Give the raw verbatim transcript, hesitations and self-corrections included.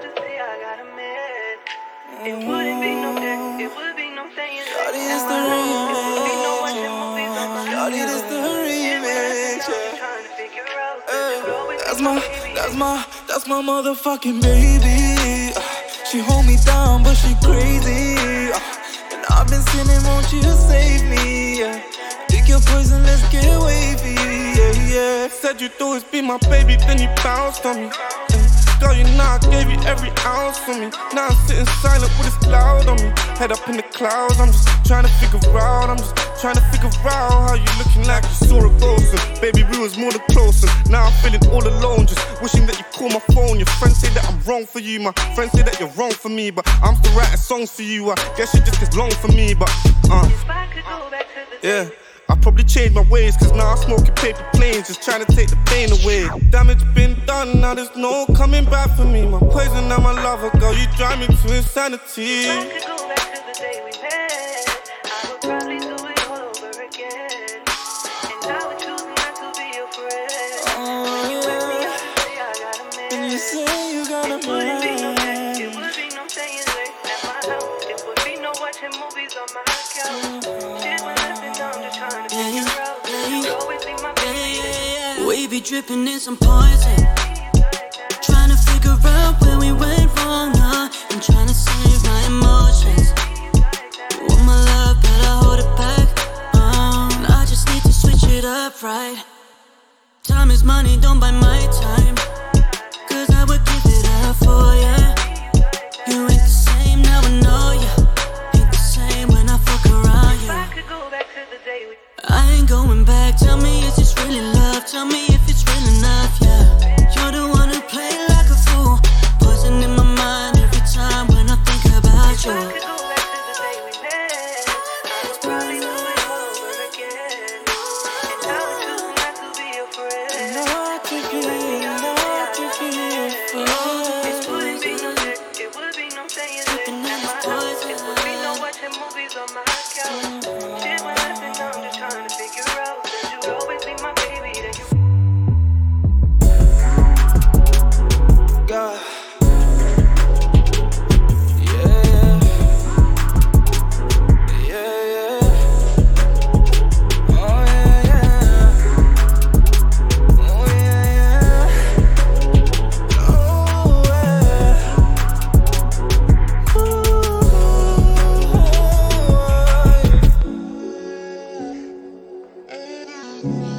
to say I got a man. It wouldn't be no day, it would be no saying that. Shawty, this the remix. It would be no watching movies on my Shawty, this the remix. trying to figure out. Uh, that's my, that's my, that's my motherfucking baby. Uh, she hold me down, but she crazy. Uh, and I've been sinning, won't you save me? Yeah. Take your poison, let's get wavy. Yeah, yeah. Said you'd always be my baby, then you bounced on me. Uh, Girl, you know I gave you every ounce for me. Now I'm sitting silent with this cloud on me. Head up in the clouds, I'm just trying to figure out. I'm just trying to figure out how you looking like you saw a ghost. And baby, we was more than close. And now I'm feeling all alone, just wishing that you call my phone. Your friends say that I'm wrong for you. My friends say that you're wrong for me, but I'm still writing songs for you. I guess you just gets long for me, but uh, yeah. I probably changed my ways, cause now I'm smoking paper planes, just trying to take the pain away. Damage been done, now there's no coming back for me. My poison and my lover, girl, you drive me to insanity. If I could go back to the day we met, I would probably do it all over again. And I would choose not to be your friend. Oh, yeah. I got a man. And you say you got a It wouldn't be no man. day, it would be no staying late at my house. It would be no watching movies on my couch. Shit went left and I'm just trying to figure out. You'll always be my baby. We be dripping in some poison, trying to figure out where we went wrong, huh? I'm trying to save my emotions. You want my love, but I hold it back. Um, I just need to switch it up, right? Time is money, don't buy my time, cause I would give it up for ya. You ain't the same, now I know ya. Ain't the same when I fuck around you. If I could go back to the day we I ain't going back, tell me is this really love? Tell me if it's real enough, yeah. You're the one who play like a fool, poison in my mind every time when I think about If I you. could go back to the day we met, I would probably do it all over again. And I would choose not to be your friend. Not to be, not to be your friend. It wouldn't be no day, it would be no staying late at my house. It would be no watching movies on my couch. Shit went left and I'm just trying to figure out that you'd always be my baby, that you God. Yeah, yeah, yeah. Oh yeah, yeah. Oh yeah, yeah. Oh yeah. Ooh.